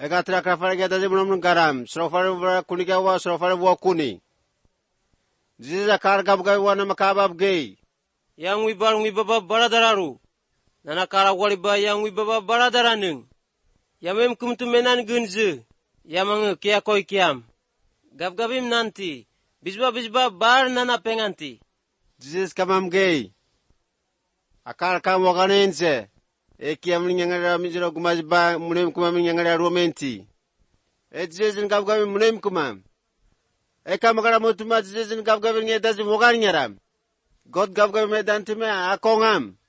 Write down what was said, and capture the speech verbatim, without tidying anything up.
Eka tra krafare geta je munam garam. Srofare kuni ka wa srofare wa kuni. Jesus akar gab gab wa na makabab gay. Yang wibar wibaba baradararu. Nana kara waliba yang wibaba baradaraning. Yamem kumtumenan gunzu. Yamang kia koi kiam. Gab gabim nanti. Bisba bisba bar nana penganti. Jesus kamam gay. Akar kam wakanense. Eki amling yangara mizro kumajba munem kumam yangara romenti. E Jesus gab gabim munem kumam. Eka magara mutuma Jesus gab gabim ngedazi wakan yaram. God gab gabim edantime akongam.